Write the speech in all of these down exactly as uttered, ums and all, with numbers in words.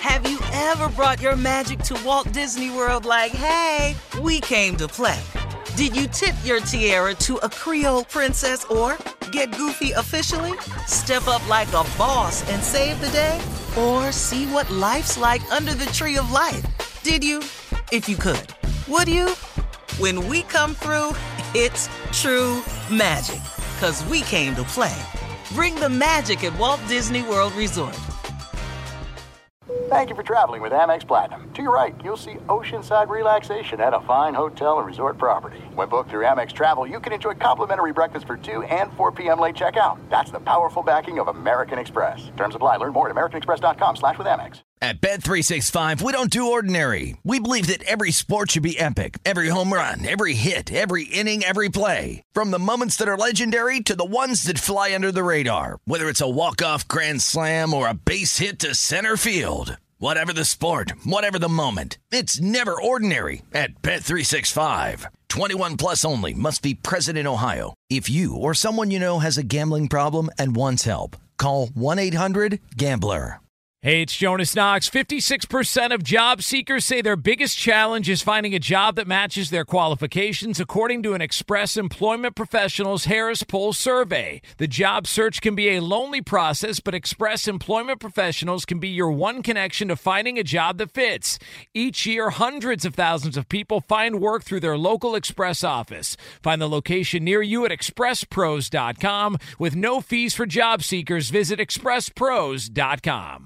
Have you ever brought your magic to Walt Disney World like, hey, we came to play? Did you tip your tiara to a Creole princess or get goofy officially? Step up like a boss and save the day? Or see what life's like under the tree of life? Did you? If you could. Would you? When we come through, it's true magic. 'Cause we came to play. Bring the magic at Walt Disney World Resort. Thank you for traveling with Amex Platinum. To your right, you'll see oceanside relaxation at a fine hotel and resort property. When booked through Amex Travel, you can enjoy complimentary breakfast for two and four p.m. late checkout. That's the powerful backing of American Express. Terms apply. Learn more at americanexpress.com slash with Amex. At Bet three sixty-five, we don't do ordinary. We believe that every sport should be epic. Every home run, every hit, every inning, every play. From the moments that are legendary to the ones that fly under the radar. Whether it's a walk-off grand slam or a base hit to center field. Whatever the sport, whatever the moment, it's never ordinary at Bet three sixty-five. twenty-one plus only. Must be present in Ohio. If you or someone you know has a gambling problem and wants help, call one eight hundred gambler. Hey, it's Jonas Knox. fifty-six percent of job seekers say their biggest challenge is finding a job that matches their qualifications, according to an Express Employment Professionals Harris Poll survey. The job search can be a lonely process, but Express Employment Professionals can be your one connection to finding a job that fits. Each year, hundreds of thousands of people find work through their local Express office. Find the location near you at express pros dot com. With no fees for job seekers, visit express pros dot com.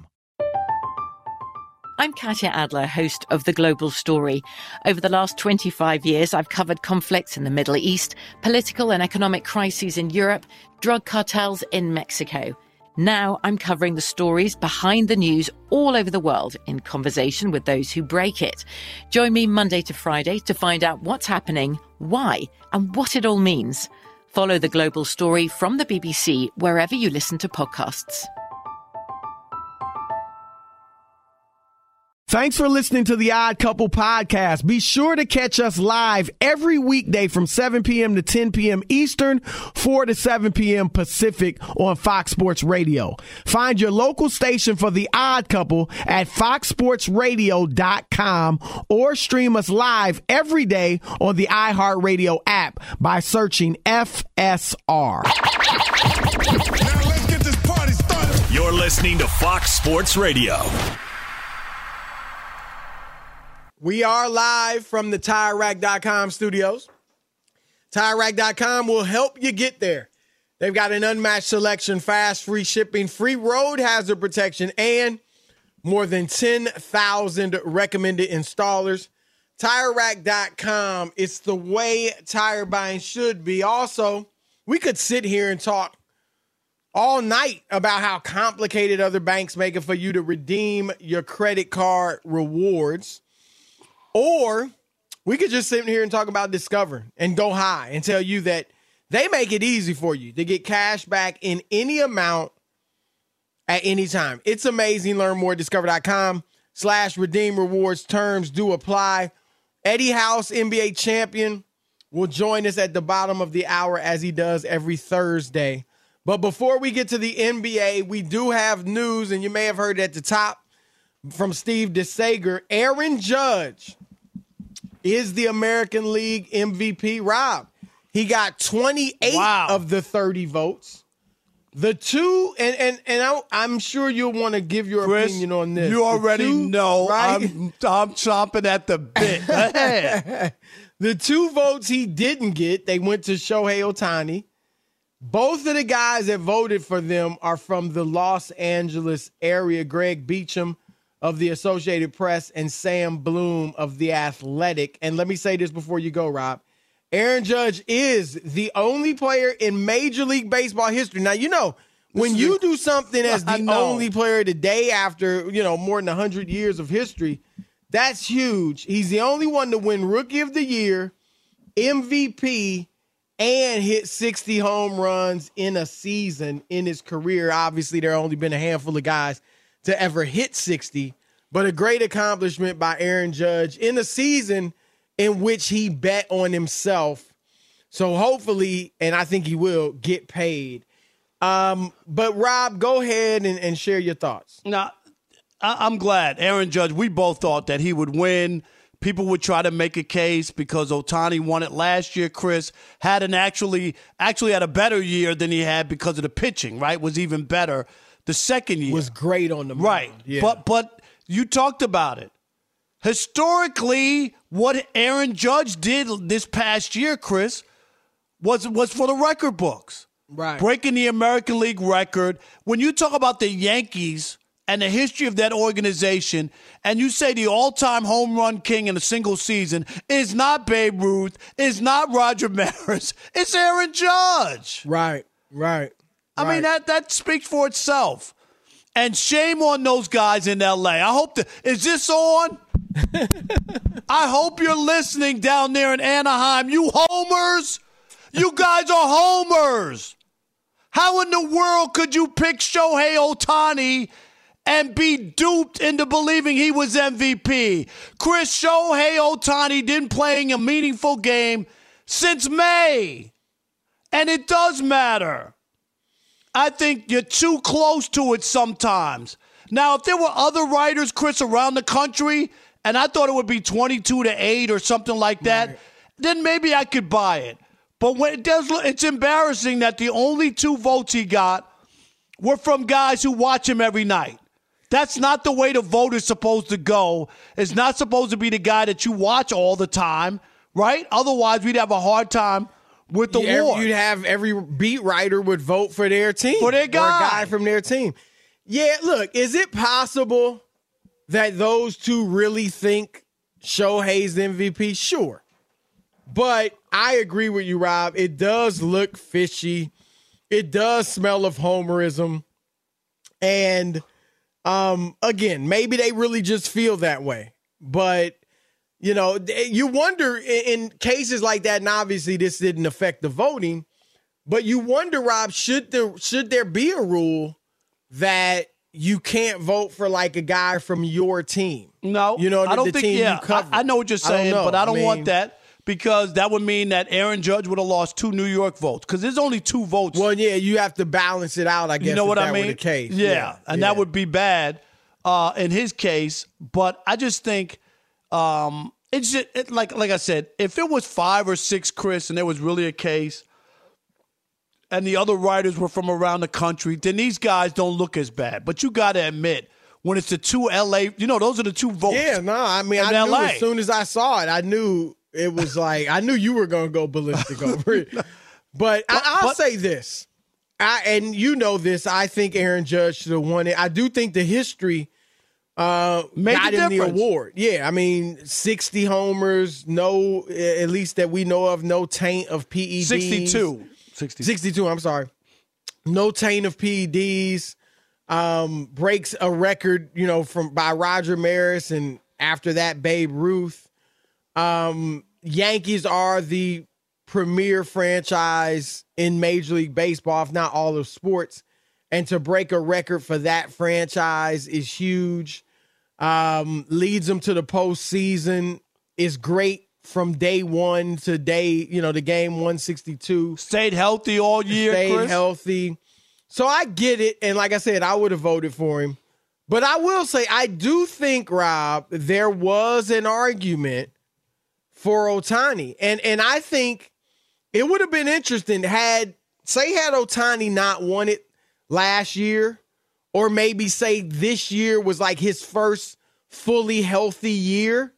I'm Katya Adler, host of The Global Story. Over the last twenty-five years, I've covered conflicts in the Middle East, political and economic crises in Europe, drug cartels in Mexico. Now I'm covering the stories behind the news all over the world in conversation with those who break it. Join me Monday to Friday to find out what's happening, why, and what it all means. Follow The Global Story from the B B C wherever you listen to podcasts. Thanks for listening to the Odd Couple podcast. Be sure to catch us live every weekday from seven p.m. to ten p.m. Eastern, four to seven p.m. Pacific on Fox Sports Radio. Find your local station for the Odd Couple at fox sports radio dot com or stream us live every day on the iHeartRadio app by searching F S R. Now let's get this party started. You're listening to Fox Sports Radio. We are live from the tire rack dot com studios. tire rack dot com will help you get there. They've got an unmatched selection, fast, free shipping, free road hazard protection, and more than ten thousand recommended installers. tire rack dot com, it's the way tire buying should be. Also, we could sit here and talk all night about how complicated other banks make it for you to redeem your credit card rewards. Or we could just sit here and talk about Discover and go high and tell you that they make it easy for you to get cash back in any amount at any time. It's amazing. Learn more at discover.com slash redeem rewards. Terms do apply. Eddie House, N B A champion, will join us at the bottom of the hour as he does every Thursday. But before we get to the N B A, we do have news, and you may have heard it at the top from Steve DeSager. Aaron Judge is the American League M V P. Rob, he got twenty-eight wow. of the thirty votes. The two, and and and I, I'm sure you'll want to give your Chris, opinion on this. You already two, know right? I'm, I'm chomping at the bit. Go ahead. The two votes he didn't get, they went to Shohei Ohtani. Both of the guys that voted for them are from the Los Angeles area. Greg Beacham of the Associated Press and Sam Bloom of The Athletic. And let me say this before you go, Rob. Aaron Judge is the only player in Major League Baseball history. Now, you know, when you do something as the only player today after, you know, more than one hundred years of history, that's huge. He's the only one to win Rookie of the Year, M V P, and hit sixty home runs in a season in his career. Obviously, there have only been a handful of guys to ever hit sixty, but a great accomplishment by Aaron Judge in a season in which he bet on himself. So hopefully, and I think he will, get paid. Um, but Rob, go ahead and, and share your thoughts. Now, I- I'm glad. Aaron Judge, we both thought that he would win. People would try to make a case because Ohtani won it last year. Chris had an actually actually had a better year than he had because of the pitching, right? Was even better the second year. Was great on the mound. Right. Yeah. But but you talked about it. Historically, what Aaron Judge did this past year, Chris, was was for the record books. Right. Breaking the American League record. When you talk about the Yankees and the history of that organization, and you say the all-time home run king in a single season is not Babe Ruth, is not Roger Maris, it's Aaron Judge. Right, right. I right. mean, that, that speaks for itself. And shame on those guys in L A. I hope that, is this on? I hope you're listening down there in Anaheim. You homers, you guys are homers. How in the world could you pick Shohei Ohtani and be duped into believing he was M V P? Chris, Shohei Ohtani didn't play a meaningful game since May. And it does matter. I think you're too close to it sometimes. Now, if there were other writers, Chris, around the country, and I thought it would be twenty-two to eight or something like that, right, then maybe I could buy it. But when it does, it's embarrassing that the only two votes he got were from guys who watch him every night. That's not the way the vote is supposed to go. It's not supposed to be the guy that you watch all the time, right? Otherwise, we'd have a hard time with the yeah, war. You'd have every beat writer would vote for their team. For their guy. Or a guy from their team. Yeah, look, is it possible that those two really think Shohei's the M V P? Sure. But I agree with you, Rob. It does look fishy. It does smell of homerism. And um, again, maybe they really just feel that way. But, you know, you wonder in cases like that, and obviously this didn't affect the voting, but you wonder, Rob, should there, should there be a rule that you can't vote for like a guy from your team? No. You know, the, I don't the think, team yeah, you cover. I, I know what you're saying, I but I don't I mean, want that. Because that would mean that Aaron Judge would have lost two New York votes. Because there's only two votes. Well, yeah, you have to balance it out, I guess, you know if what that I mean? were the case. Yeah, yeah and yeah. that would be bad uh, in his case. But I just think um, it's just, it, like like I said, if it was five or six, Chris, and there was really a case, and the other writers were from around the country, then these guys don't look as bad. But you got to admit, when it's the two L A, you know, those are the two votes. Yeah, no, I mean, I L A. knew as soon as I saw it, I knew it was like, I knew you were going to go ballistic over it. But, but I, I'll but, say this, I, and you know this, I think Aaron Judge should have won it. I do think the history uh, got him the award. Yeah, I mean, sixty homers, no, at least that we know of, no taint of P E Ds. sixty-two. sixty-two. sixty-two, I'm sorry. No taint of P E Ds. Um, breaks a record, you know, from by Roger Maris, and after that, Babe Ruth. Um, Yankees are the premier franchise in Major League Baseball, if not all of sports. And to break a record for that franchise is huge. Um, leads them to the postseason. Is great from day one to day, you know, the game one sixty-two. Stayed healthy all year, Stayed Chris. healthy. So I get it. And like I said, I would have voted for him. But I will say, I do think, Rob, there was an argument for Ohtani. And and I think it would have been interesting had, say, had Ohtani not won it last year, or maybe say this year was like his first fully healthy year,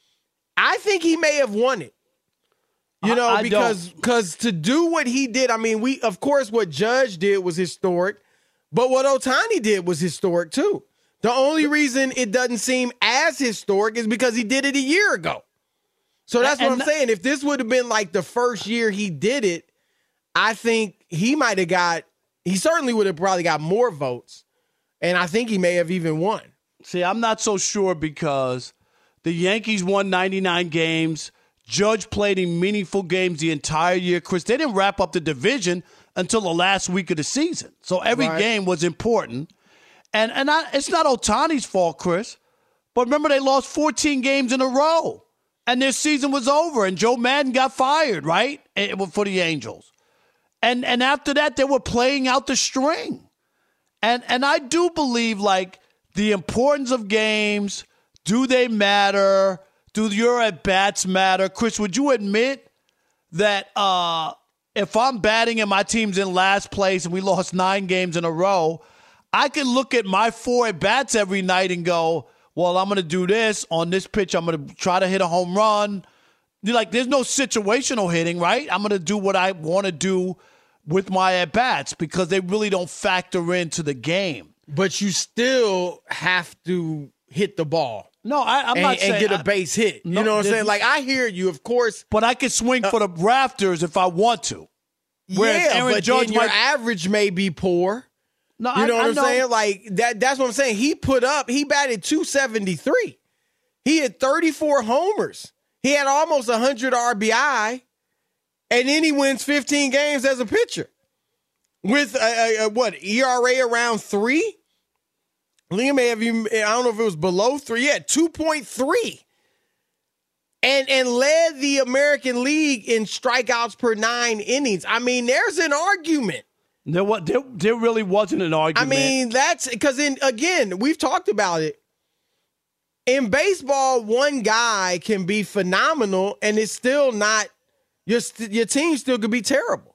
I think he may have won it. You know, I, I because because to do what he did, I mean, we of course what Judge did was historic, but what Ohtani did was historic too. The only reason it doesn't seem as historic is because he did it a year ago. So that's what and I'm saying. If this would have been like the first year he did it, I think he might have got, he certainly would have probably got more votes. And I think he may have even won. See, I'm not so sure because the Yankees won ninety-nine games. Judge played in meaningful games the entire year. Chris, they didn't wrap up the division until the last week of the season. So every right. game was important. And and I, it's not Ohtani's fault, Chris. But remember, they lost fourteen games in a row. And their season was over. And Joe Madden got fired, right? For the Angels. And and after that, they were playing out the string. And and I do believe, like, the importance of games, do they matter? Do your at-bats matter? Chris, would you admit that uh, if I'm batting and my team's in last place and we lost nine games in a row, I can look at my four at-bats every night and go, well, I'm going to do this. On this pitch, I'm going to try to hit a home run. You're like, there's no situational hitting, right? I'm going to do what I want to do with my at-bats because they really don't factor into the game. But you still have to hit the ball. No, I, I'm and, not saying. And get a I, base hit. You no, know what I'm saying? Like, I hear you, of course. But I can swing uh, for the rafters if I want to. Whereas yeah, Aaron but Judge then your might, average may be poor. No, you know I, what I I'm know. saying? Like, that. that's what I'm saying. He put up, he batted two seventy-three. He had thirty-four homers. He had almost one hundred R B I. And then he wins fifteen games as a pitcher. With, a, a, a, what, E R A around three? Liam may have even, I don't know if it was below three. Yeah, two point three. And and led the American League in strikeouts per nine innings. I mean, there's an argument. There, what, there, there really wasn't an argument. I mean, that's because, in again, we've talked about it. In baseball, one guy can be phenomenal, and it's still not, your, your team still could be terrible.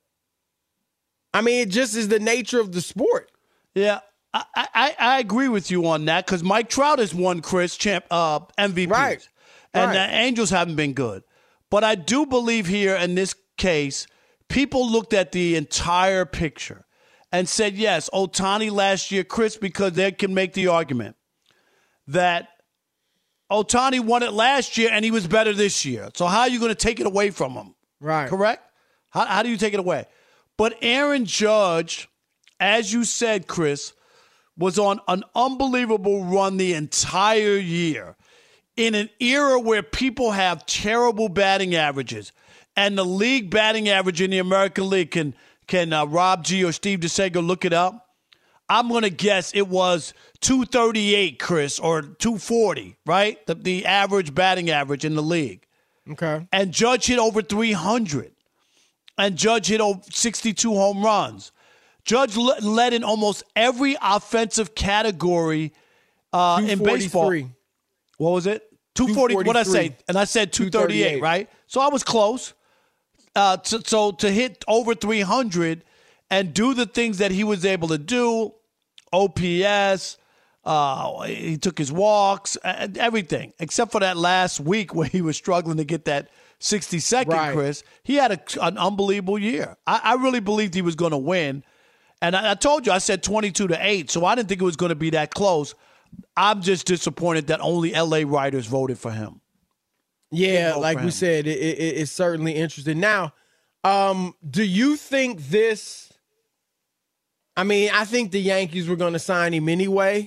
I mean, it just is the nature of the sport. Yeah. I, I, I agree with you on that because Mike Trout has won, Chris, champ, uh, M V Ps. Right. And right. the Angels haven't been good. But I do believe here in this case, people looked at the entire picture and said, yes, Ohtani last year, Chris, because they can make the argument that Ohtani won it last year and he was better this year. So how are you going to take it away from him? Right. Correct? How, how do you take it away? But Aaron Judge, as you said, Chris, was on an unbelievable run the entire year in an era where people have terrible batting averages. And the league batting average in the American League, can can uh, Rob G or Steve DeSager look it up? I'm going to guess it was two thirty-eight, Chris, or two forty, right? The, the average batting average in the league. Okay. And Judge hit over three hundred. And Judge hit over sixty-two home runs. Judge led in almost every offensive category uh, in baseball. What was it? two forty. What did I say? And I said two thirty-eight, right? So I was close. Uh, to, so to hit over three hundred and do the things that he was able to do, O P S, uh, he took his walks, everything, except for that last week where he was struggling to get that sixty-second, right. Chris. He had a, an unbelievable year. I, I really believed he was going to win. And I, I told you, I said twenty-two to eight, so I didn't think it was going to be that close. I'm just disappointed that only L A writers voted for him. Yeah, like we said, it, it, it's certainly interesting. Now, um, do you think this – I mean, I think the Yankees were going to sign him anyway.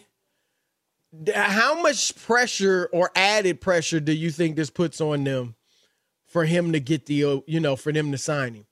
How much pressure or added pressure do you think this puts on them for him to get the, you know, for them to sign him?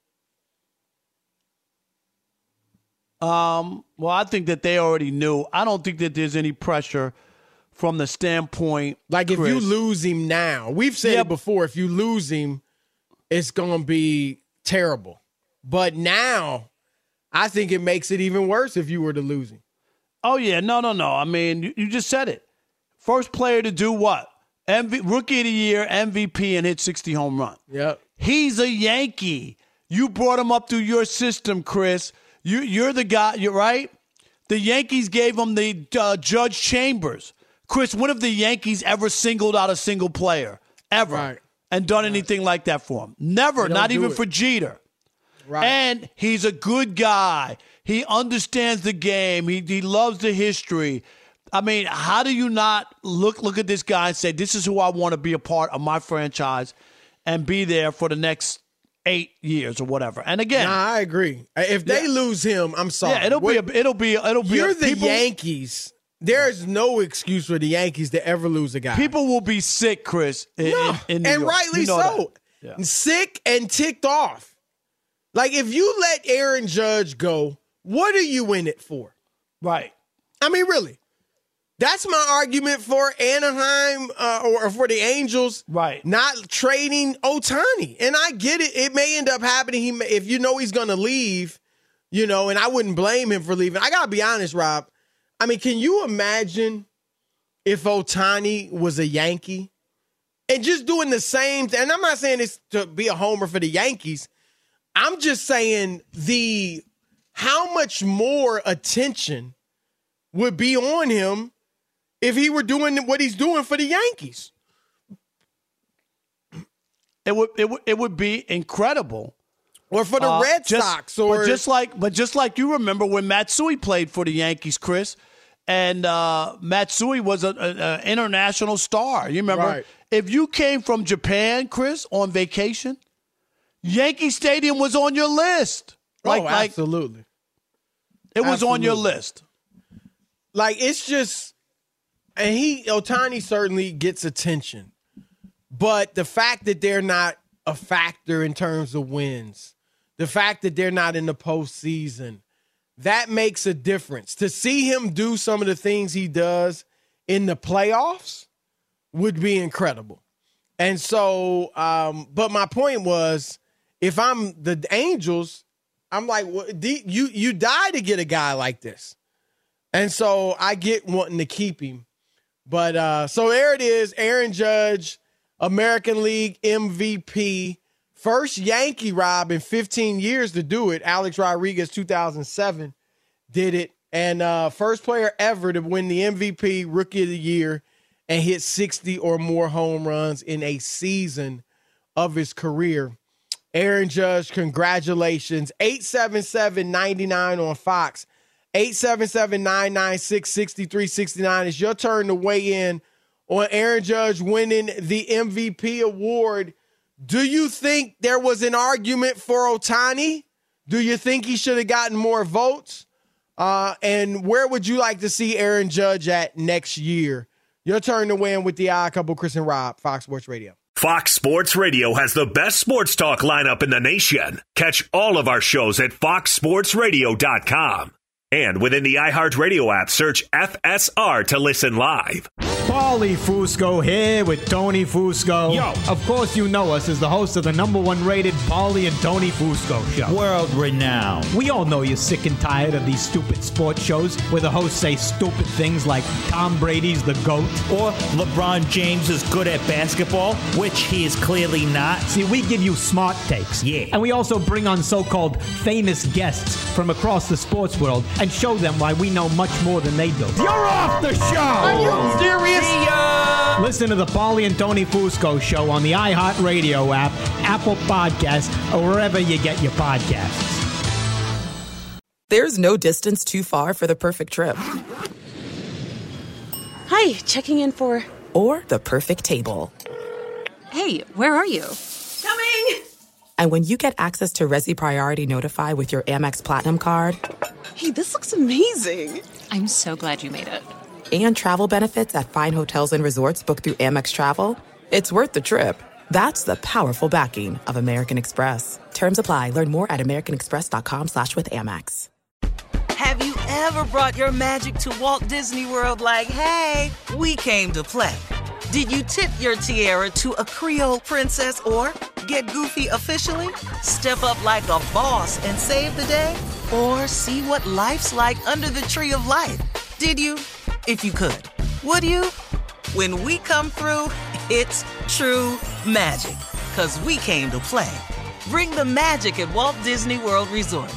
Um, well, I think that they already knew. I don't think that there's any pressure from the standpoint. Like if Chris, you lose him now, we've said yeah, it before, if you lose him, it's going to be terrible. But now I think it makes it even worse if you were to lose him. Oh, yeah. No, no, no. I mean, you, you just said it. First player to do what? M V, Rookie of the Year, M V P, and hit sixty home run. Yep. He's a Yankee. You brought him up through your system, Chris. You, you're the guy, you're right. The Yankees gave him the uh, Judge Chambers. Chris, when have the Yankees ever singled out a single player? Ever. Right. And done anything right. like that for him? Never. Not even it. for Jeter. Right. And he's a good guy. He understands the game. He he loves the history. I mean, how do you not look look at this guy and say, this is who I want to be a part of my franchise and be there for the next eight years or whatever? And again, nah, I agree. If they yeah. lose him, I'm sorry. Yeah, it'll what, be a, it'll be it'll be. You're a, the people, Yankees. There is no excuse for the Yankees to ever lose a guy. People will be sick, Chris. In, no, in, in New and York. rightly you know so. Yeah. Sick and ticked off. Like if you let Aaron Judge go, what are you in it for? Right. I mean, really. That's my argument for Anaheim uh, or for the Angels, right? Not trading Ohtani. And I get it; it may end up happening. He, may, if you know he's going to leave, you know, and I wouldn't blame him for leaving. I gotta be honest, Rob. I mean, can you imagine if Ohtani was a Yankee and just doing the same thing? And I'm not saying this to be a homer for the Yankees. I'm just saying the how much more attention would be on him if he were doing what he's doing for the Yankees. It would it would it would be incredible. Or for the uh, Red just, Sox, or but just like but just like you remember when Matsui played for the Yankees, Chris, and uh, Matsui was an international star. You remember? Right. If you came from Japan, Chris, on vacation, Yankee Stadium was on your list. Like, oh, absolutely. Like, it was absolutely. on your list. Like, it's just, and he Ohtani certainly gets attention, but the fact that they're not a factor in terms of wins, the fact that they're not in the postseason, that makes a difference. To see him do some of the things he does in the playoffs would be incredible. And so, um, but my point was, if I'm the Angels, I'm like, well, you you die to get a guy like this. And so I get wanting to keep him. But uh, so there it is, Aaron Judge, American League M V P. First Yankee, Rob, in fifteen years to do it. Alex Rodriguez, two thousand seven, did it. And uh, first player ever to win the M V P, Rookie of the Year, and hit sixty or more home runs in a season of his career. Aaron Judge, congratulations. eight seven seven, nine nine on Fox. eight seven seven, nine nine six, six three six nine. It's your turn to weigh in on Aaron Judge winning the M V P award. Do you think there was an argument for Ohtani? Do you think he should have gotten more votes? Uh, and where would you like to see Aaron Judge at next year? Your turn to win with the Odd Couple, Chris and Rob, Fox Sports Radio. Fox Sports Radio has the best sports talk lineup in the nation. Catch all of our shows at fox sports radio dot com. And within the iHeartRadio app, search F S R to listen live. Paulie Fusco here with Tony Fusco. Yo. Of course you know us as the host of the number one rated Paulie and Tony Fusco show. World renowned. We all know you're sick and tired of these stupid sports shows where the hosts say stupid things like Tom Brady's the GOAT. Or LeBron James is good at basketball, which he is clearly not. See, we give you smart takes. Yeah. And we also bring on so-called famous guests from across the sports world and show them why we know much more than they do. You're off the show! Are you serious? Listen to the Paulie and Tony Fusco show on the iHeartRadio app, Apple Podcasts, or wherever you get your podcasts. There's no distance too far for the perfect trip. Hi, checking in for... Or the perfect table. Hey, where are you? Coming! And when you get access to Resi Priority Notify with your Amex Platinum card... Hey, this looks amazing. I'm so glad you made it. And travel benefits at fine hotels and resorts booked through Amex Travel, it's worth the trip. That's the powerful backing of American Express. Terms apply. Learn more at americanexpress.com slash with Amex. Have you ever brought your magic to Walt Disney World like, hey, we came to play? Did you tip your tiara to a Creole princess or get goofy officially? Step up like a boss and save the day? Or see what life's like under the tree of life? Did you? If you could. Would you? When we come through, it's true magic. 'Cause we came to play. Bring the magic at Walt Disney World Resort.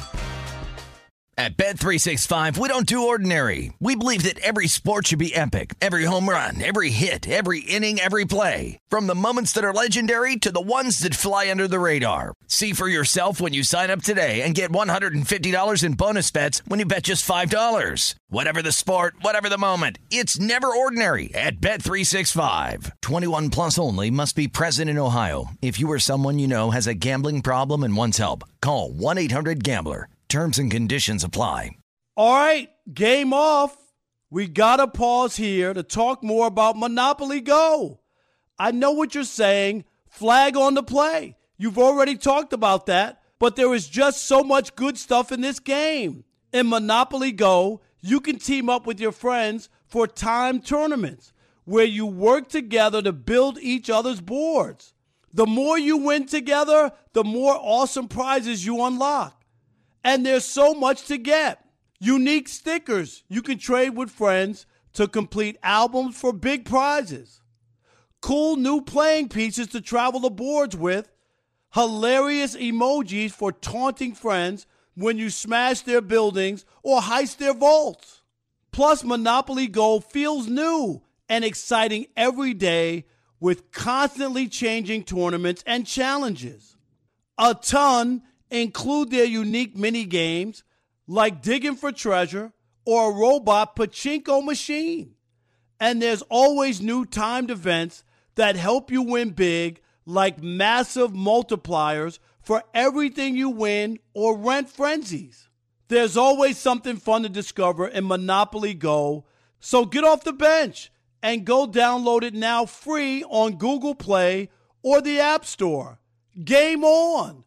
At Bet three sixty-five, we don't do ordinary. We believe that every sport should be epic. Every home run, every hit, every inning, every play. From the moments that are legendary to the ones that fly under the radar. See for yourself when you sign up today and get one hundred fifty dollars in bonus bets when you bet just five dollars. Whatever the sport, whatever the moment, it's never ordinary at Bet three sixty-five. twenty-one plus only. Must be present in Ohio. If you or someone you know has a gambling problem and wants help, call one eight hundred gambler. Terms and conditions apply. All right, game off. We got to pause here to talk more about Monopoly Go. I know what you're saying. Flag on the play. You've already talked about that, but there is just so much good stuff in this game. In Monopoly Go, you can team up with your friends for timed tournaments where you work together to build each other's boards. The more you win together, the more awesome prizes you unlock. And there's so much to get. Unique stickers you can trade with friends to complete albums for big prizes. Cool new playing pieces to travel the boards with. Hilarious emojis for taunting friends when you smash their buildings or heist their vaults. Plus, Monopoly Go feels new and exciting every day with constantly changing tournaments and challenges. A ton include their unique mini games like digging for treasure or a robot pachinko machine. And there's always new timed events that help you win big, like massive multipliers for everything you win or rent frenzies. There's always something fun to discover in Monopoly Go, so get off the bench and go download it now free on Google Play or the App Store. Game on!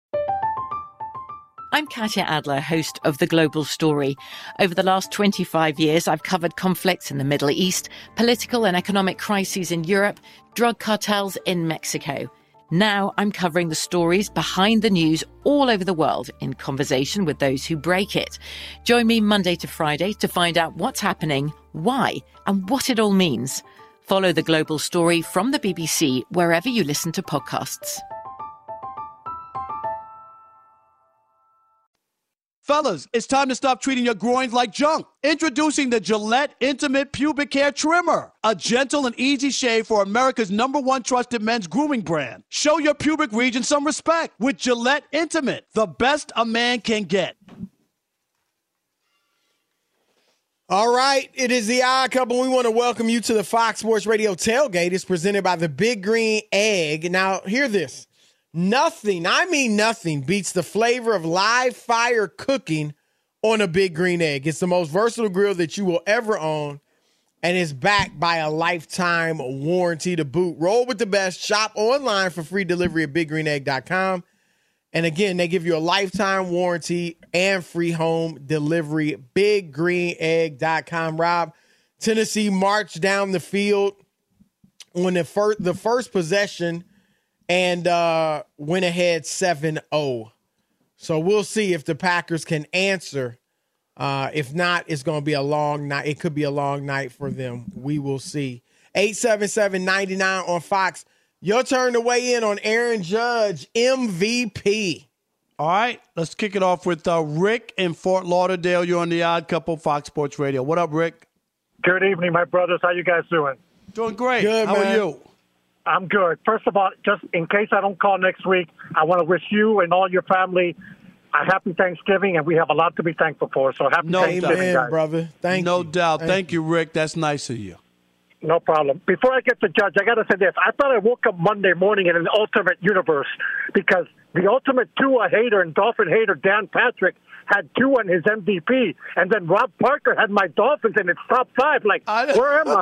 I'm Katya Adler, host of The Global Story. Over the last twenty-five years, I've covered conflicts in the Middle East, political and economic crises in Europe, drug cartels in Mexico. Now I'm covering the stories behind the news all over the world in conversation with those who break it. Join me Monday to Friday to find out what's happening, why, and what it all means. Follow The Global Story from the B B C wherever you listen to podcasts. Fellas, it's time to stop treating your groins like junk. Introducing the Gillette Intimate Pubic Hair Trimmer, a gentle and easy shave for America's number one trusted men's grooming brand. Show your pubic region some respect with Gillette Intimate, the best a man can get. All right, it is the Odd Couple. We want to welcome you to the Fox Sports Radio tailgate. It's presented by the Big Green Egg. Now, hear this. Nothing, I mean nothing, beats the flavor of live fire cooking on a Big Green Egg. It's the most versatile grill that you will ever own, and is backed by a lifetime warranty to boot. Roll with the best. Shop online for free delivery at big green egg dot com. And again, they give you a lifetime warranty and free home delivery. big green egg dot com. Rob, Tennessee marched down the field on the first, the first possession and uh, went ahead seven oh. So we'll see if the Packers can answer. Uh, if not, it's going to be a long night. It could be a long night for them. We will see. eight seven seven, nine nine on Fox. Your turn to weigh in on Aaron Judge, M V P. All right, let's kick it off with uh, Rick in Fort Lauderdale. You're on the Odd Couple, Fox Sports Radio. What up, Rick? Good evening, my brothers. How you guys doing? Doing great. Good, How man. are you? I'm good. First of all, just in case I don't call next week, I want to wish you and all your family a happy Thanksgiving, and we have a lot to be thankful for. So happy No Thanksgiving, Amen, guys. brother. Thank no you. doubt. Thank, Thank you, Rick. That's nice of you. No problem. Before I get to Judge, I got to say this. I thought I woke up Monday morning in an alternate universe because the ultimate Tua hater and Dolphin hater, Dan Patrick, had Tua in his M V P, and then Rob Parker had my Dolphins in its top five. Like, where am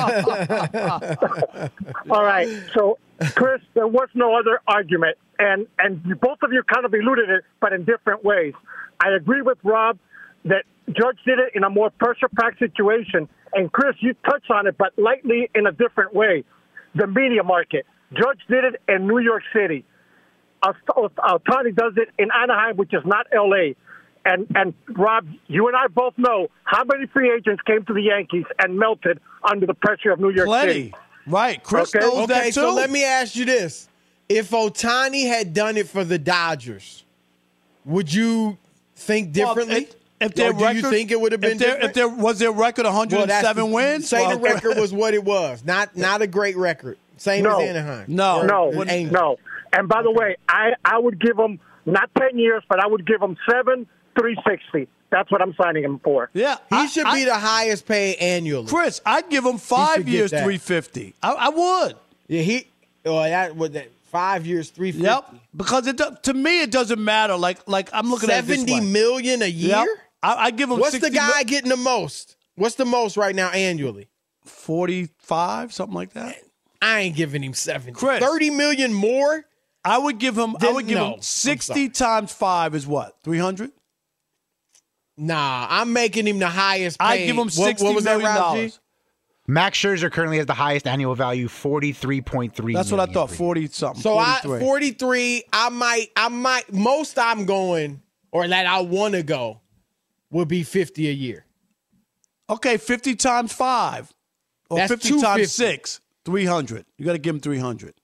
I? All right. So, Chris, there was no other argument, and, and both of you kind of eluded it, but in different ways. I agree with Rob that Judge did it in a more pressure-packed situation. And, Chris, you touched on it, but lightly in a different way. The media market. Judge did it in New York City. Ohtani does it in Anaheim, which is not L A. And, and Rob, you and I both know how many free agents came to the Yankees and melted under the pressure of New York Plenty. City. Right. Chris Okay. knows Okay, that, too. so let me ask you this. If Ohtani had done it for the Dodgers, would you think differently? Well, if, if their Or do record, you think it would have been if there, different? If there was their record one hundred seven well, wins? Say well, the record was what it was. Not not a great record. Same No. as Anaheim. No. Or No, an Angels. no. And by the way, I, I would give him not ten years, but I would give him seven, three sixty. That's what I'm signing him for. Yeah, He I- should I- be the highest paid annually. Chris, I'd give him should five get years, that. three fifty. I, I would. Yeah, he. Oh, that would that five years, three fifty. Yep. Because it do- to me, it doesn't matter. Like like I'm looking at it this Seventy way. million a year. Yep. I, I give him. What's the sixty guy mil- getting the most? What's the most right now annually? forty-five, something like that. I ain't giving him seventy. Chris. Thirty million more. I would give him. I Then- would give no, him I'm sixty times five is what? Three hundred. Nah, I'm making him the highest paid. I give him What- sixty what was that, million Rob G? dollars. Max Scherzer currently has the highest annual value, forty-three point three. That's what I thought. Forty something. So I forty-three. forty-three. I might. I might. Most I'm going, or that I want to go, would be fifty a year. Okay, fifty times five. Or That's fifty two times fifty. six. three hundred. You got to give him three hundred.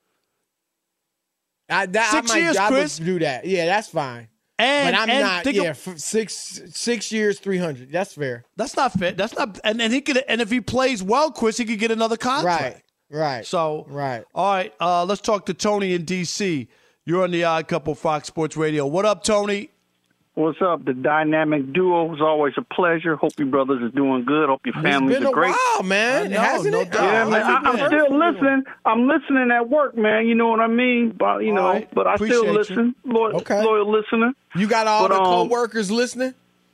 I, that, Six I might, years, I Chris. would do that. Yeah, that's fine. And, but I'm and not. think Yeah, of- f- six six years, three hundred. That's fair. That's not fair. That's not. And, and he could. And if he plays well, Chris, he could get another contract. Right. Right. So. Right. All right. Uh, let's talk to Tony in D C. You're on the Odd Couple Fox Sports Radio. What up, Tony? What's up? The dynamic duo is always a pleasure. Hope you brothers are doing good. Hope your families It's been are a great. while, man. know, Hasn't no it? doubt. Yeah, man. I, How's it I'm been? still listening. I'm listening at work, man. You know what I mean? But you All know, right. but I Appreciate still you. listen. Loyal, Okay. loyal listener. You got all But, the um, co-workers listening?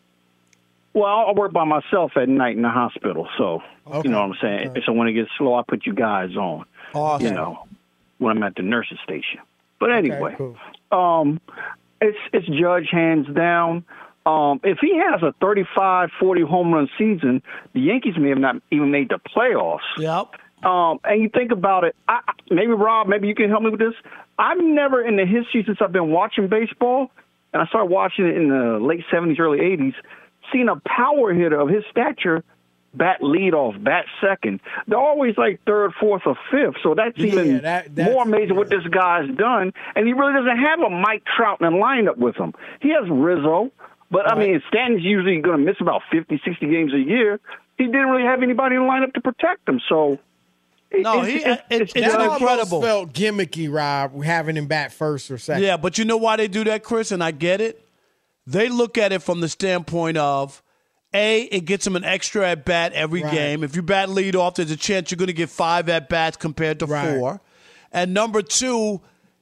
Well, I work by myself at night in the hospital, so Okay. you know what I'm saying. Okay. So when it gets slow, I put you guys on. Awesome. You know, when I'm at the nurse's station. But anyway, cool. um, it's it's Judge hands down. Um, if he has a thirty-five, forty home run season, the Yankees may have not even made the playoffs. Yep. Um, and you think about it, I, I- maybe Rob, maybe you can help me with this. I've never, in the history since I've been watching baseball, and I started watching it in the late seventies, early eighties, seen a power hitter of his stature bat leadoff, bat second. They're always like third, fourth, or fifth. So that's Yeah, even that- that's- more amazing what this guy's done. And he really doesn't have a Mike Trout in the lineup with him. He has Rizzo, but I mean, Stanton's usually going to miss about fifty, sixty games a year. He didn't really have anybody in the lineup to protect him. So No, it's, he. it's, It, it's it's That just- incredible. almost felt gimmicky, Rob, having him bat first or second. Yeah, but you know why they do that, Chris? And I get it. They look at it from the standpoint of, A, it gets them an extra at bat every Right. game. If you bat lead off, there's a chance you're going to get five at bats compared to Right. four. And number two,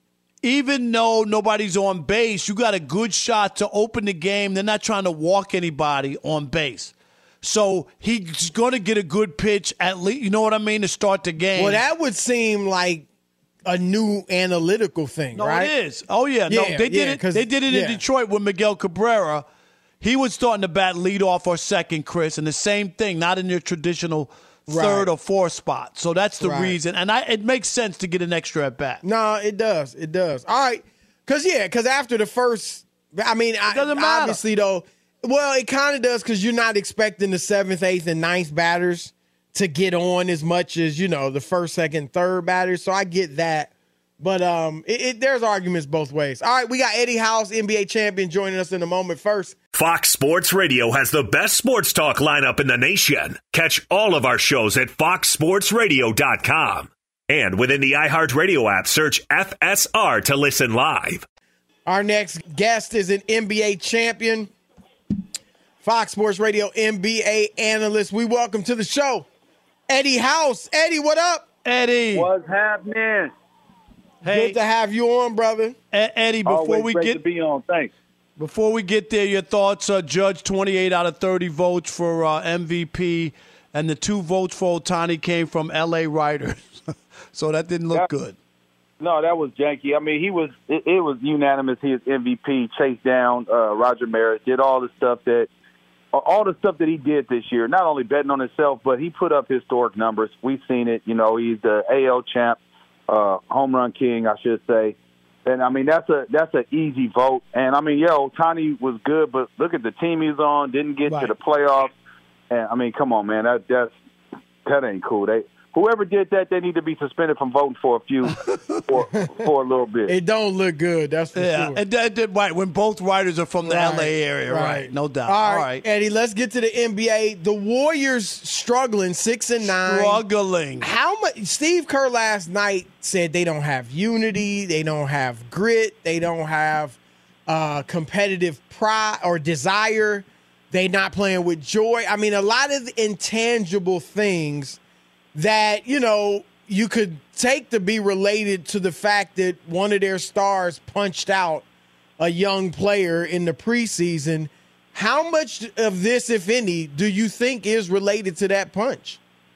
even though nobody's on base, you got a good shot to open the game. They're not trying to walk anybody on base. So he's going to get a good pitch at least, you know what I mean, to start the game. Well, that would seem like a new analytical thing, No, right? it is. Oh yeah, no, Yeah, they did yeah, it. 'cause- They did it yeah. in Detroit with Miguel Cabrera. He was starting to bat leadoff or second, Chris, and the same thing, not in your traditional third Right. or fourth spot. So that's the Right. reason, and I, it makes sense to get an extra at bat. No, it does. It does. All right. Because, yeah, because after the first, I mean, I, doesn't matter. obviously, though, well, it kind of does because you're not expecting the seventh, eighth, and ninth batters to get on as much as, you know, the first, second, third batters. So I get that. But um, it, it, there's arguments both ways. All right, we got Eddie House, N B A champion, joining us in a moment. First, Fox Sports Radio has the best sports talk lineup in the nation. Catch all of our shows at fox sports radio dot com. And within the iHeartRadio app, search F S R to listen live. our next guest is an N B A champion, Fox Sports Radio N B A analyst. We welcome to the show, Eddie House. Eddie, what up? Eddie. What's happening? Hey, Good to have you on, brother. E- Eddie, before Always we great get to be on. Thanks. Before we get there, your thoughts, uh, Judge, twenty-eight out of thirty votes for uh, M V P, and the two votes for Ohtani came from L A writers. So that didn't look That- good. No, that was janky. I mean, he was it, it was unanimous. He was M V P, chased down uh, Roger Maris, did all the stuff that all the stuff that he did this year. Not only betting on himself, but he put up historic numbers. We've seen it. You know, he's the A L champ, uh, home run king, I should say. And I mean, that's a that's an easy vote. And I mean, yeah, Ohtani was good, but look at the team he's on. Didn't get Right. to the playoffs. And I mean, come on, man, that that's that ain't cool. They whoever did that, they need to be suspended from voting for a few for for a little bit. It don't look good, that's for Yeah, sure. and that, that, right, when both writers are from the Right, L A area, right. right. No doubt. All All right, right. Eddie, let's get to the N B A. The Warriors struggling, six and nine. Struggling. How much? Steve Kerr last night said they don't have unity, they don't have grit, they don't have uh, competitive pride or desire. They not playing with joy. I mean, a lot of intangible things that, you know, you could take to be related to the fact that one of their stars punched out a young player in the preseason. How much of this, if any, do you think is related to that punch?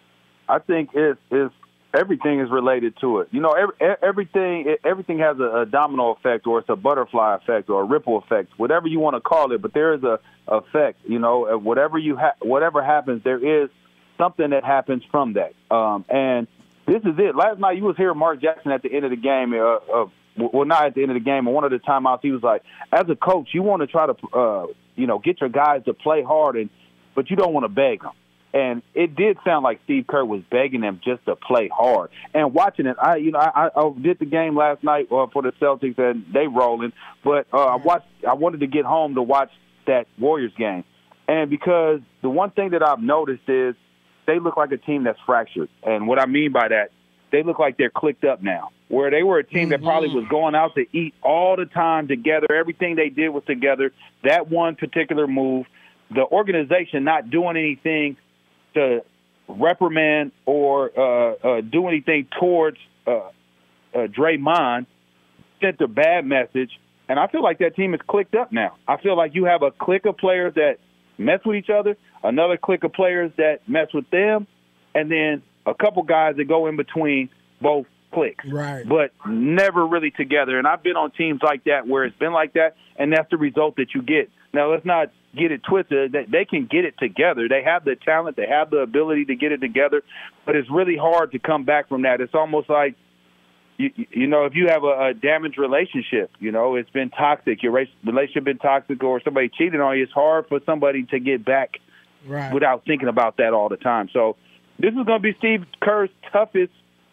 I think it's, it's everything is related to it. You know, every, everything everything has a, a domino effect, or it's a butterfly effect, or a ripple effect, whatever you want to call it. But there is a effect. You know, whatever you ha- whatever happens, there is something that happens from that. Um, and this is it. Last night you was hearing Mark Jackson at the end of the game. Uh, uh, well, not at the end of the game, but one of the timeouts, he was like, as a coach, you want to try to uh, you know, get your guys to play hard, and but you don't want to beg them. And it did sound like Steve Kerr was begging them just to play hard. And watching it, I you know I, I did the game last night uh, for the Celtics, and they rolling. But uh, I watched. I wanted to get home to watch that Warriors game, and because the one thing that I've noticed is they look like a team that's fractured. And what I mean by that, they look like they're clicked up now. Where they were a team that probably was going out to eat all the time together. Everything they did was together. That one particular move, the organization not doing anything to reprimand or uh, uh, do anything towards uh, uh, Draymond, sent a bad message. And I feel like that team is clicked up now. I feel like you have a clique of players that mess with each other, another clique of players that mess with them, and then a couple guys that go in between both cliques. Right. But never really together. And I've been on teams like that where it's been like that, and that's the result that you get. Now, let's not get it twisted. They can get it together. They have the talent. They have the ability to get it together. But it's really hard to come back from that. It's almost like, you, you know, if you have a, a damaged relationship, you know, it's been toxic, your relationship been toxic, or somebody cheated on you, it's hard for somebody to get back right. without thinking about that all the time. So this is going to be Steve Kerr's toughest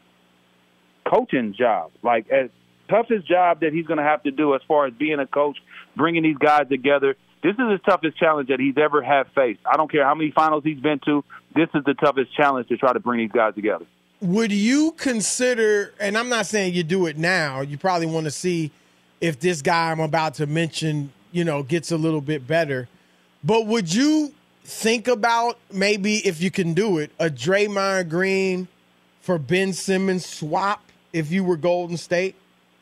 coaching job, like as toughest job that he's going to have to do as far as being a coach, bringing these guys together. This is his toughest challenge that he's ever had faced. I don't care how many finals he's been to. This is the toughest challenge to try to bring these guys together. Would you consider, and I'm not saying you do it now, you probably want to see if this guy I'm about to mention, you know, gets a little bit better, but would you think about maybe, if you can do it, a Draymond Green for Ben Simmons swap if you were Golden State?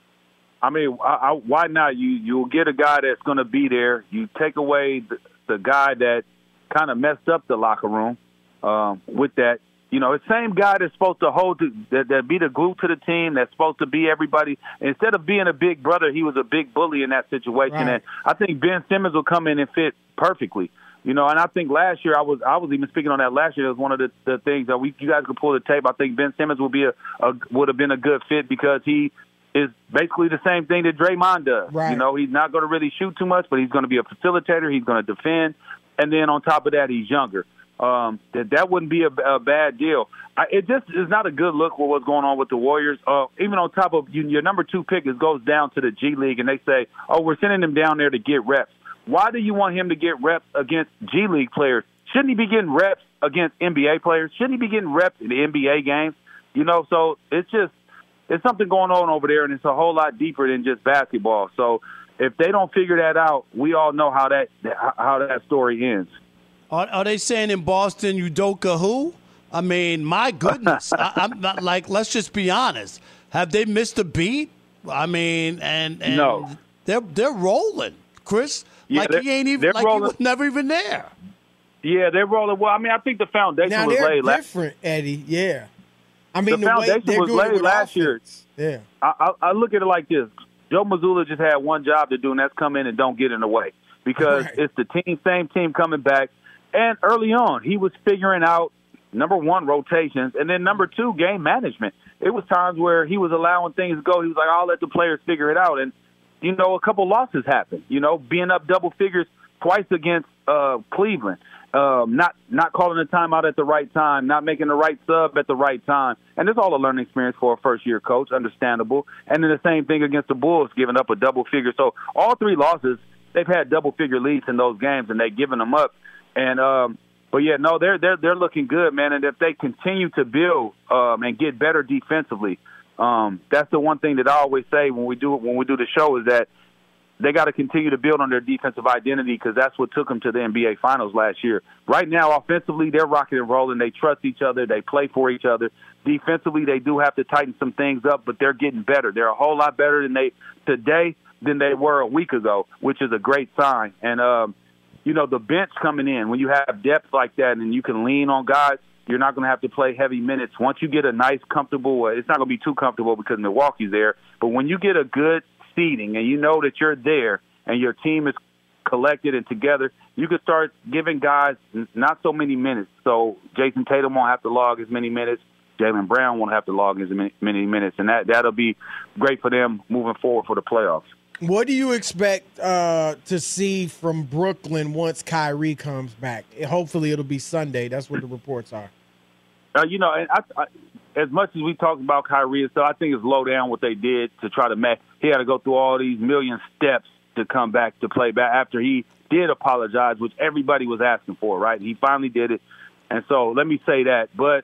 I mean, I, I, why not? You, you'll get a guy that's going to be there. You take away the, the guy that kind of messed up the locker room um, with that. You know, the same guy that's supposed to hold, the, that, that be the glue to the team, that's supposed to be everybody. Instead of being a big brother, he was a big bully in that situation. Right. And I think Ben Simmons will come in and fit perfectly. You know, and I think last year I was I was even speaking on that last year. It was one of the, the things that we you guys could pull the tape. I think Ben Simmons will be a, a would have been a good fit because he is basically the same thing that Draymond does. Right. You know, he's not going to really shoot too much, but he's going to be a facilitator. He's going to defend, and then on top of that, he's younger. Um, that that wouldn't be a, a bad deal. I, it just is not a good look for what's going on with the Warriors. Uh, even on top of you, your number two pick is goes down to the G League, and they say, "Oh, we're sending him down there to get reps." Why do you want him to get reps against G League players? Shouldn't he be getting reps against N B A players? Shouldn't he be getting reps in the N B A games? You know, so it's just it's something going on over there, and it's a whole lot deeper than just basketball. So if they don't figure that out, we all know how that how that story ends. Are, are they saying in Boston, Udoka who? I mean, my goodness. I, I'm not like, let's just be honest. Have they missed a beat? I mean, and, and no. they're they're rolling, Chris. Yeah, like he ain't even like rolling. he was never even there. Yeah, they're rolling. Well, I mean, I think the foundation now was they're laid last different, Eddie. Yeah. I mean, the, the foundation way was laid last year. Yeah. I, I, I look at it like this. Joe Mazzulla just had one job to do, and that's come in and don't get in the way. Because right. it's the team, same team coming back. And early on, he was figuring out, number one, rotations, and then number two, game management. It was times where he was allowing things to go. He was like, I'll let the players figure it out. And, you know, a couple losses happened, you know, being up double figures twice against uh, Cleveland, um, not not calling a timeout at the right time, not making the right sub at the right time. And it's all a learning experience for a first-year coach, understandable. And then the same thing against the Bulls, giving up a double figure. So all three losses, they've had double-figure leads in those games, and they've given them up. And um, but yeah, no, they're they're they're looking good, man. And if they continue to build um, and get better defensively, um, that's the one thing that I always say when we do when we do the show is that they got to continue to build on their defensive identity because that's what took them to the N B A Finals last year. Right now, offensively, they're rocking and rolling. They trust each other. They play for each other. Defensively, they do have to tighten some things up, but they're getting better. They're a whole lot better than they today than they were a week ago, which is a great sign. And um, you know, the bench coming in, when you have depth like that and you can lean on guys, you're not going to have to play heavy minutes. Once you get a nice, comfortable, it's not going to be too comfortable because Milwaukee's there, but when you get a good seeding and you know that you're there and your team is collected and together, you can start giving guys not so many minutes. So Jason Tatum won't have to log as many minutes. Jaylen Brown won't have to log as many minutes, and that, that'll be great for them moving forward for the playoffs. What do you expect uh, to see from Brooklyn once Kyrie comes back? Hopefully it'll be Sunday. That's what the reports are. Uh, you know, and I, I, as much as we talked about Kyrie and stuff, I think it's low down what they did to try to match. He had to go through all these million steps to come back to play back after he did apologize, which everybody was asking for, right? He finally did it. And so let me say that. But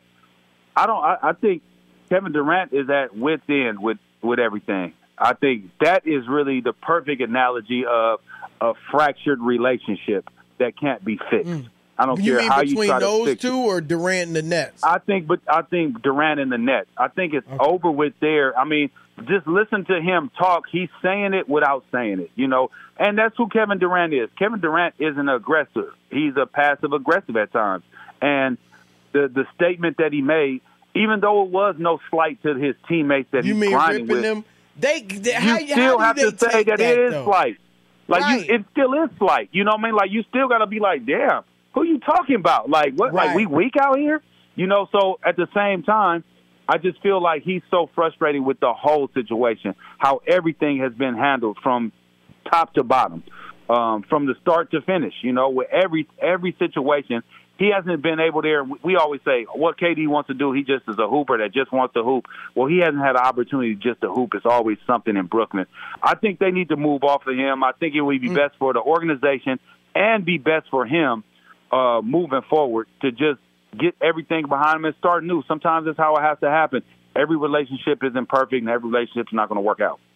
I don't. I, I think Kevin Durant is at wit's end with, with everything. I think that is really the perfect analogy of a fractured relationship that can't be fixed. Mm. I don't you care mean how you between try to those fix two it. Or Durant and the Nets? I think, but I think Durant and the Nets. I think it's okay. Over with there. I mean, just listen to him talk. He's saying it without saying it, you know. And that's who Kevin Durant is. Kevin Durant is an aggressor. He's a passive aggressive at times. And the the statement that he made, even though it was no slight to his teammates that you he's mean grinding ripping with, them? They, they you how, still how have do to they say that, that it is though? slight. Like right. you, it still is slight. You know what I mean? Like you still got to be like, damn, who you talking about? Like what? Right. Like we weak out here? You know. So at the same time, I just feel like he's so frustrated with the whole situation, how everything has been handled from top to bottom, um, from the start to finish. You know, with every every situation. He hasn't been able there. We always say what K D wants to do. He just is a hooper that just wants to hoop. Well, he hasn't had an opportunity just to hoop. It's always something in Brooklyn. I think they need to move off of him. I think it would be mm. best for the organization and be best for him uh, moving forward to just get everything behind him and start new. Sometimes that's how it has to happen. Every relationship isn't perfect, and every relationship's not going to work out.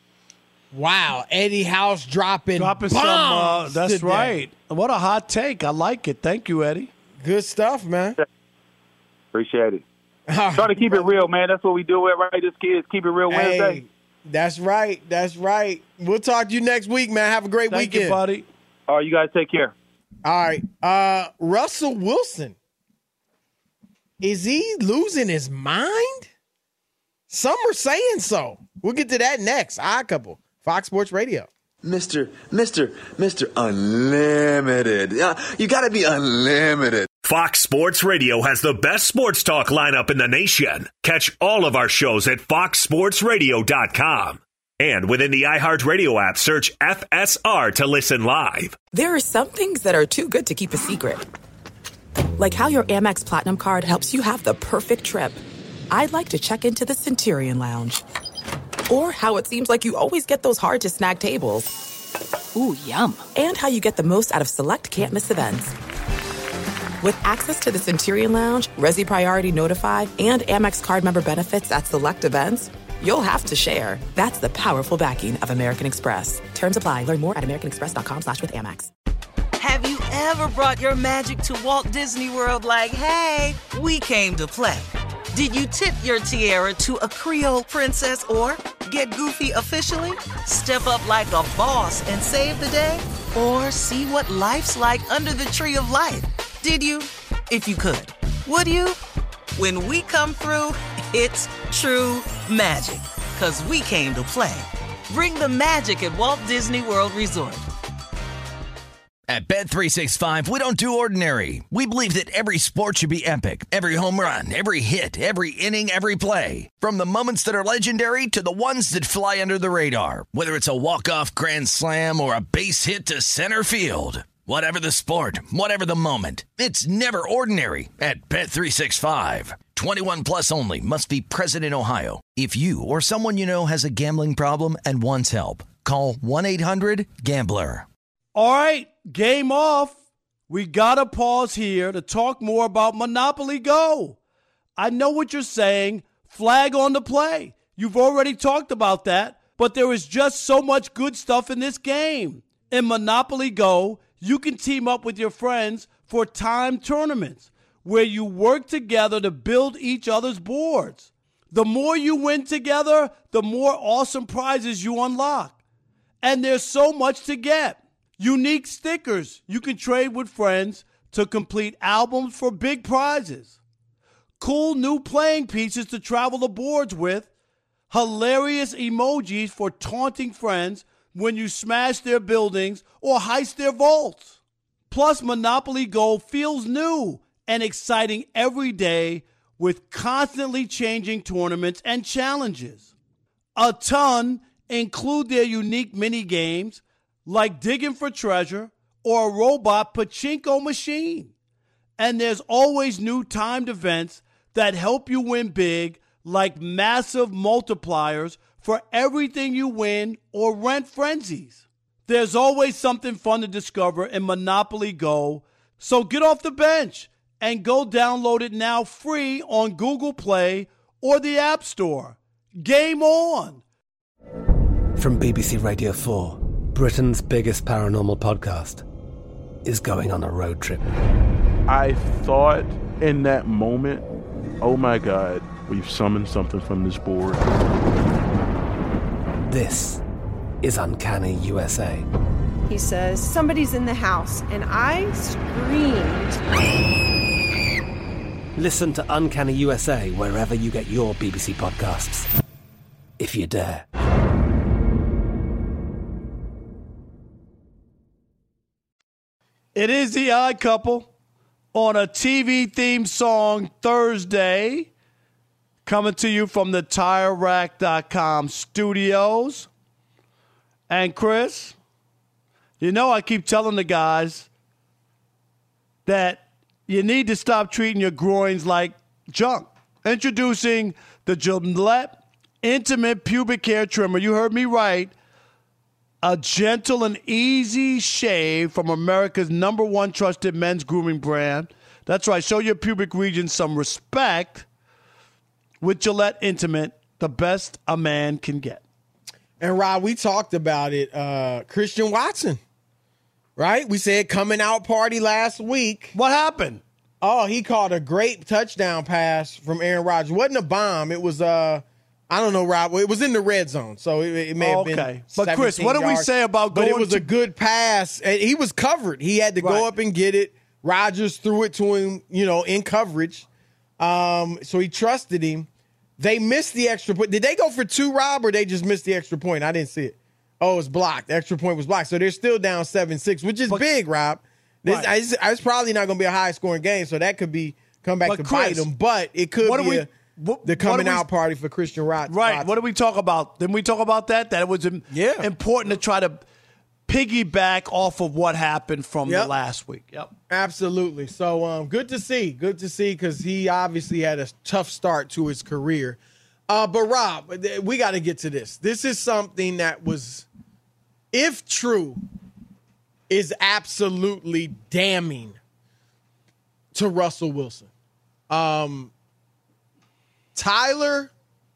Wow, Eddie House dropping, dropping some. Uh, that's today. Right. What a hot take. I like it. Thank you, Eddie. Good stuff, man. Appreciate it. Try to keep it real, man. That's what we do it right this kids. Keep it real hey, Wednesday. That's right. That's right. We'll talk to you next week, man. Have a great Thank weekend. You, buddy. All right, you guys take care. All right. Uh, Russell Wilson. Is he losing his mind? Some are saying so. We'll get to that next. Odd Couple, Fox Sports Radio. Mister, Mister, Mister Unlimited. Uh, you got to be unlimited. Fox Sports Radio has the best sports talk lineup in the nation. Catch all of our shows at fox sports radio dot com. And within the iHeartRadio app, search F S R to listen live. There are some things that are too good to keep a secret. Like how your Amex Platinum card helps you have the perfect trip. I'd like to check into the Centurion Lounge. Or how it seems like you always get those hard-to-snag tables. Ooh, yum. And how you get the most out of select can't-miss events. With access to the Centurion Lounge, Resi Priority Notify, and Amex card member benefits at select events, you'll have to share. That's the powerful backing of American Express. Terms apply. Learn more at americanexpress.com slash with Amex. Have you ever brought your magic to Walt Disney World like, hey, we came to play? Did you tip your tiara to a Creole princess or get goofy officially? Step up like a boss and save the day? Or see what life's like under the tree of life? Did you? If you could. Would you? When we come through, it's true magic. 'Cause we came to play. Bring the magic at Walt Disney World Resort. At Bet three sixty-five, we don't do ordinary. We believe that every sport should be epic. Every home run, every hit, every inning, every play. From the moments that are legendary to the ones that fly under the radar. Whether it's a walk-off grand slam or a base hit to center field. Whatever the sport, whatever the moment. It's never ordinary at Bet three sixty-five. twenty-one plus only. Must be present in Ohio. If you or someone you know has a gambling problem and wants help, call one eight hundred gambler. All right, game off. We got to pause here to talk more about Monopoly Go. I know what you're saying. Flag on the play. You've already talked about that, but there is just so much good stuff in this game. In Monopoly Go, you can team up with your friends for timed tournaments where you work together to build each other's boards. The more you win together, the more awesome prizes you unlock. And there's so much to get. Unique stickers you can trade with friends to complete albums for big prizes. Cool new playing pieces to travel the boards with. Hilarious emojis for taunting friends when you smash their buildings or heist their vaults. Plus, Monopoly Go feels new and exciting every day with constantly changing tournaments and challenges. A ton include their unique mini games like digging for treasure or a robot pachinko machine. And there's always new timed events that help you win big, like massive multipliers for everything you win or rent frenzies. There's always something fun to discover in Monopoly Go, so get off the bench and go download it now free on Google Play or the App Store. Game on! From B B C Radio four, Britain's biggest paranormal podcast is going on a road trip. I thought in that moment, oh my God, we've summoned something from this board. This is Uncanny U S A. He says, somebody's in the house, and I screamed. Listen to Uncanny U S A wherever you get your B B C podcasts, if you dare. It is The Odd Couple on a T V theme song Thursday, coming to you from the Tire Rack dot com studios. And Chris, you know I keep telling the guys that you need to stop treating your groins like junk. Introducing the Gillette Intimate Pubic Hair Trimmer. You heard me right. A gentle and easy shave from America's number one trusted men's grooming brand. That's right. Show your pubic region some respect with Gillette Intimate, the best a man can get. And, Rob, we talked about it. Uh, Christian Watson, right? We said coming out party last week. What happened? Oh, he caught a great touchdown pass from Aaron Rodgers. It wasn't a bomb. It was, uh, I don't know, Rob. It was in the red zone, so it, it may have okay. been Okay. But, Chris, what do we yards. say about but going But it was to- a good pass. And he was covered. He had to Right. go up and get it. Rodgers threw it to him, you know, in coverage. Um, so he trusted him. They missed the extra point. Did they go for two, Rob, or they just missed the extra point? I didn't see it. Oh, it's blocked. The extra point was blocked. So they're still down seven six, which is but, big, Rob. This, right. I, it's, it's probably not going to be a high-scoring game, so that could be come back but to Chris, bite them. But it could be we, a, what, the coming we, out party for Christian Rodgers. Right. What did we talk about? Didn't we talk about that? That it was yeah. important to try to piggyback off of what happened from yep. the last week. Yep. Absolutely. So um, good to see. Good to see because he obviously had a tough start to his career. Uh, but, Rob, we got to get to this. This is something that was, if true, is absolutely damning to Russell Wilson. Um, Tyler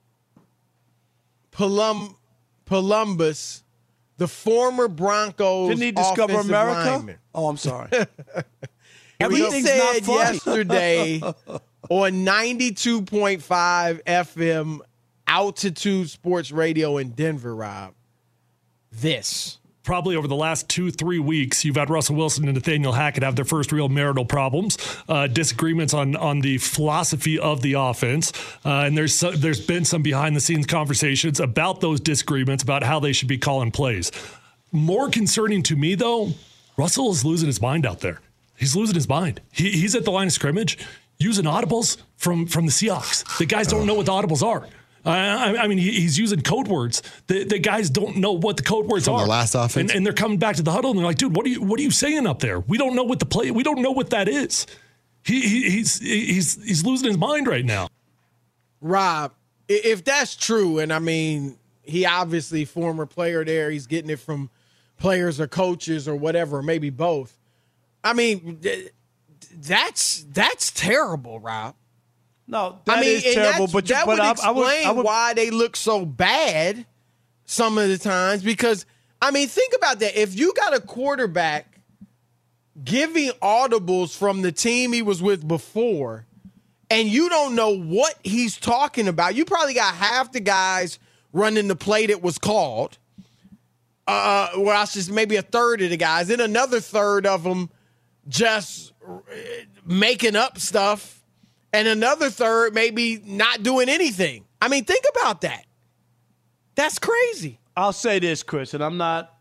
Palum- Palumbus, the former Broncos Didn't he discover offensive America? Lineman. Oh, I'm sorry. He said yesterday on ninety-two point five F M Altitude Sports Radio in Denver, Rob, this. Probably over the last two, three weeks, you've had Russell Wilson and Nathaniel Hackett have their first real marital problems, uh, disagreements on on the philosophy of the offense. Uh, and there's so, there's been some behind-the-scenes conversations about those disagreements, about how they should be calling plays. More concerning to me, though, Russell is losing his mind out there. He's losing his mind. He, he's at the line of scrimmage using audibles from, from the Seahawks. The guys don't know what the audibles are. Uh, I, I mean, he, he's using code words. The, the guys don't know what the code words From are. the last offense. And, and they're coming back to the huddle, and they're like, dude, what are you what are you saying up there? We don't know what the play, we don't know what that is. He, he he's he's he's losing his mind right now. Rob, if that's true, and I mean, he obviously former player there, he's getting it from players or coaches or whatever, maybe both. I mean, that's that's terrible, Rob. No, that I mean, is terrible. But you, that but would I, explain I would, I would, why they look so bad some of the times. Because I mean, think about that. If you got a quarterback giving audibles from the team he was with before, and you don't know what he's talking about, you probably got half the guys running the play that was called. Uh, well, I just maybe a third of the guys, then another third of them just making up stuff. And another third maybe not doing anything. I mean, think about that. That's crazy. I'll say this, Chris, and I'm not.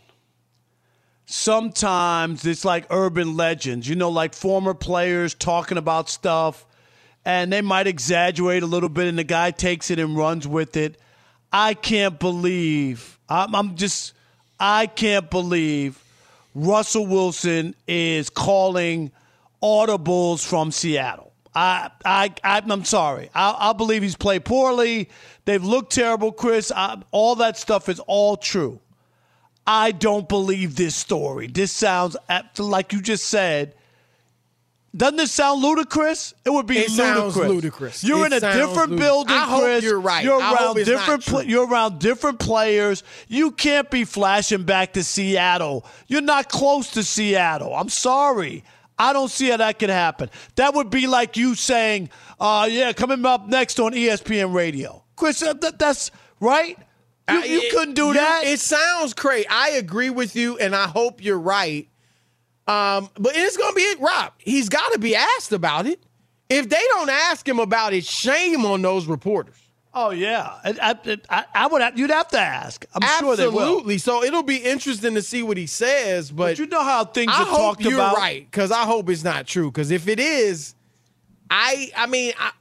Sometimes it's like urban legends, you know, like former players talking about stuff, and they might exaggerate a little bit, and the guy takes it and runs with it. I can't believe, I'm, I'm just, I can't believe Russell Wilson is calling audibles from Seattle. I, I, I I'm sorry. I, I believe he's played poorly. They've looked terrible, Chris. I, all that stuff is all true. I don't believe this story. This sounds, like you just said, doesn't this sound ludicrous? It would be it ludicrous. Sounds ludicrous. You're it in a different ludicrous. building, I Chris. Hope you're right. You're I around hope it's different. not true. You're around different players. You can't be flashing back to Seattle. You're not close to Seattle. I'm sorry. I don't see how that could happen. That would be like you saying, uh, "Yeah, coming up next on E S P N Radio." Chris, that, that's right. You, Uh, you it, couldn't do you, that. It sounds crazy. I agree with you, and I hope you're right. Um, but it's going to be it, Rob. He's got to be asked about it. If they don't ask him about it, shame on those reporters. Oh yeah, I, I, I, I would. Have, you'd have to ask. I'm Absolutely. sure they will. Absolutely. So it'll be interesting to see what he says. But, but you know how things I are hope talked you're about. Right, because I hope it's not true. Because if it is, I, I mean, I,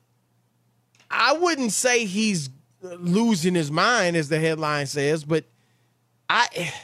I wouldn't say he's losing his mind, as the headline says, but I,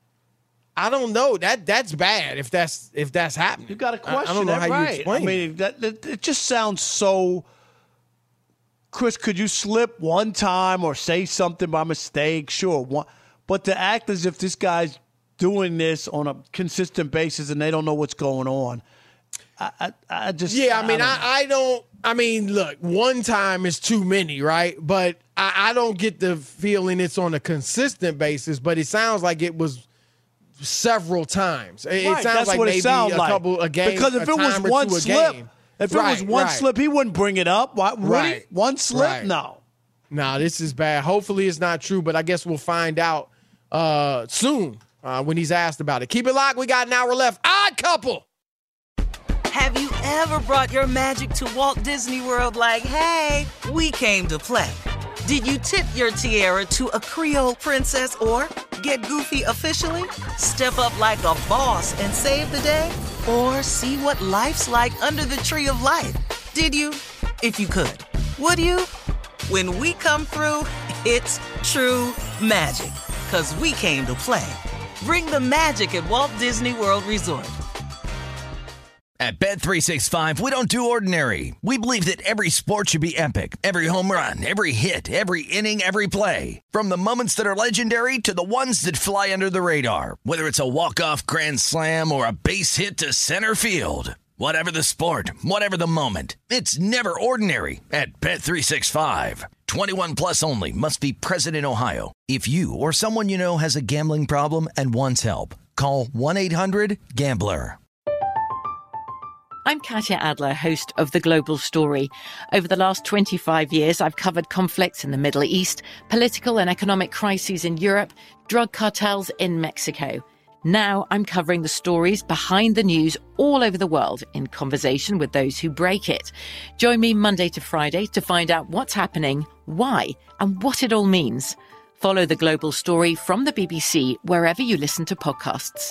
I don't know. That that's bad. If that's if that's happening, You got to question I, I don't know that, how right? you explain. I mean, that, that it just sounds so. Chris, could you slip one time or say something by mistake? Sure, one, but to act as if this guy's doing this on a consistent basis and they don't know what's going on, I, I, I just yeah. I mean, I, I, I don't. I mean, look, one time is too many, right? But I, I don't get the feeling it's on a consistent basis. But it sounds like it was several times. It, right, it sounds that's like what maybe it sounds a like. couple a game. Because if a it was time or one two a slip, game. if it right, was one right. slip, he wouldn't bring it up. Why, would right. he? One slip? Right. No. No, this is bad. Hopefully it's not true, but I guess we'll find out uh, soon uh, when he's asked about it. Keep it locked. We got an hour left. Odd Couple. Have you ever brought your magic to Walt Disney World like, hey, we came to play? Did you tip your tiara to a Creole princess or get goofy officially? Step up like a boss and save the day? Or see what life's like under the tree of life? Did you? If you could. Would you? When we come through, it's true magic. 'Cause we came to play. Bring the magic at Walt Disney World Resort. At Bet three sixty-five, we don't do ordinary. We believe that every sport should be epic. Every home run, every hit, every inning, every play. From the moments that are legendary to the ones that fly under the radar. Whether it's a walk-off grand slam or a base hit to center field. Whatever the sport, whatever the moment. It's never ordinary at Bet three sixty-five. twenty-one plus only. Must be present in Ohio. If you or someone you know has a gambling problem and wants help, call one eight hundred gambler. I'm Katya Adler, host of The Global Story. Over the last twenty-five years, I've covered conflicts in the Middle East, political and economic crises in Europe, drug cartels in Mexico. Now I'm covering the stories behind the news all over the world in conversation with those who break it. Join me Monday to Friday to find out what's happening, why, and what it all means. Follow The Global Story from the B B C wherever you listen to podcasts.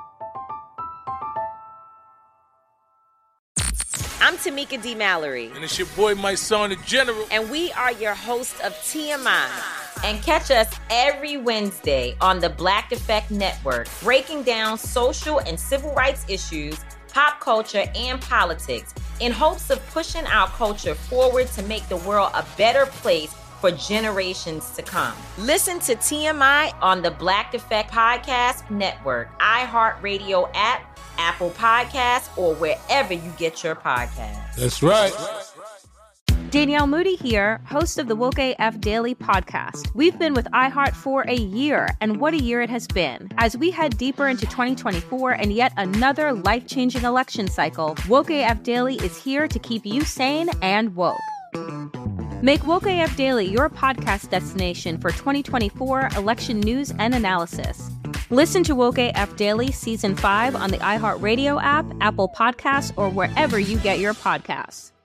I'm Tamika D. Mallory. And it's your boy, my son, the General. And we are your hosts of T M I. And catch us every Wednesday on the Black Effect Network, breaking down social and civil rights issues, pop culture, and politics in hopes of pushing our culture forward to make the world a better place for generations to come. Listen to T M I on the Black Effect Podcast Network, iHeartRadio app, Apple Podcasts, or wherever you get your podcasts. That's right. Danielle Moody here, host of the Woke A F Daily podcast. We've been with iHeart for a year, and what a year it has been. As we head deeper into twenty twenty-four and yet another life-changing election cycle, Woke A F Daily is here to keep you sane and woke. Make Woke A F Daily your podcast destination for twenty twenty-four election news and analysis. Listen to Woke A F Daily Season five on the iHeartRadio app, Apple Podcasts, or wherever you get your podcasts.